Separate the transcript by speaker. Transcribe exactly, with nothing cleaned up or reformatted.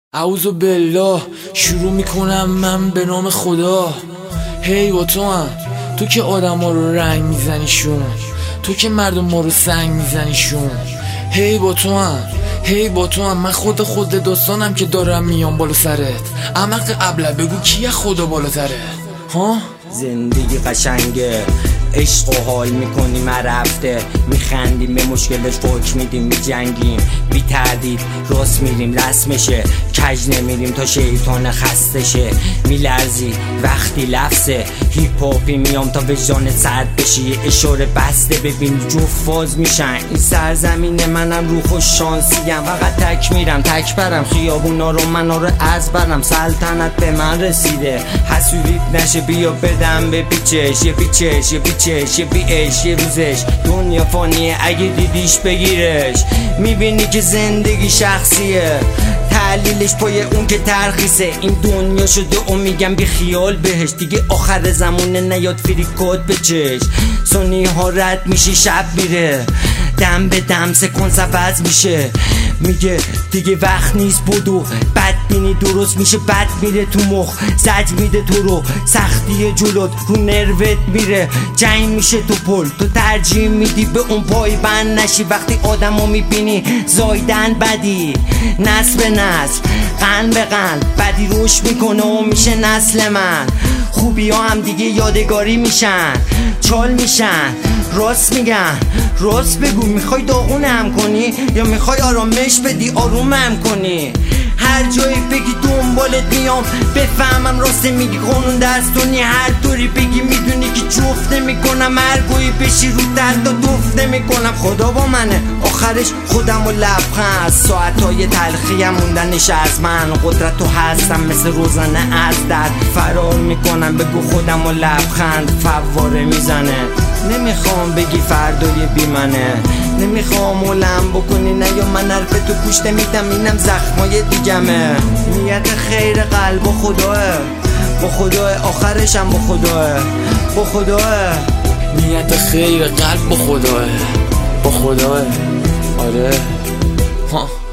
Speaker 1: اعوذ بالله. شروع میکنم من به نام خدا. هی با تو هم، تو که آدم ها رو رنگ میزنیشون، تو که مردم ما رو سنگ میزنیشون. هی با تو هم، هی با تو هم، من خود خود داستانم که دارم میام بالا سرت. احمق ابله بگو کیه خدا بالاتره؟ ها؟
Speaker 2: زندگی قشنگه، عشق و حال میکنیم رفته، میخندیم به مشکلش فوک میدیم، میجنگیم بی تردید راست میریم رسمشه، کج نمیریم تا شیطان خستشه، میلرزی وقتی لفظه هیپ هاپی میام تا وجدان سرد بشی، یه اشاره بسته ببین جفت فاز میشن. این سرزمین منم رو خوش شانسیم، فقط تک میرم تک برم خیابونا رو، منا رو از برم، سلطنت به من رسیده، حسودیت نشه بیا بدم به پیچش، یه پیچش یه پیچش یه بیش یه روزش، دنیا فانیه اگه دیدیش بگیرش، میبینی که زندگی شخصیه، تحلیلش پای اون که ترخیصه، این دنیا شده و میگم بی خیال بهش، دیگه آخر زمونه نیاد فریکات بچش، سونی ها رد میشه شب میره، دم به دم سکانس عوض میشه، میگه دیگه وقت نیست بدو، بدبینی درست میشه بد میره تو مخ، زج میده تو رو، سختی جلوت رو نروت میره، جنگ میشه تو پل، تو ترجیح میدی به اون پای بند نشی، وقتی آدمو میبینی زایدن بدی، نسل به نسل قن به قن بدی روش میکنه و میشه نسل من، خوبی ها هم دیگه یادگاری میشن، چال میشن، راست میگن، راست بگو میخوای داغونم کنی یا میخوای آرامش بدی آرومم کنی، هر جایی بگی دنبالت میام، بفهمم راست میگی قانون دستونی، هر طوری بگی میدونی که جفت نمیکنم، هر گویی بشی رو درد و دفت نمیکنم، خدا با منه آخرش خودم و لبخند، ساعتهای تلخیم موندنش از من، قدرت تو هستم مثل روزنه از درد فرار میکنم، بگو خودم و لبخند فواره میزنه، نمیخوام بگی فردای بی منه، نمیخوام اولم بکنی نه یا من حرف تو گوش نمیدم، اینم زخمای دیگمه، نیت خیر قلب با خداه، با خداه آخرشم با خداه، با خداه،
Speaker 1: نیت خیر قلب با خداه، با خداه. آره ها.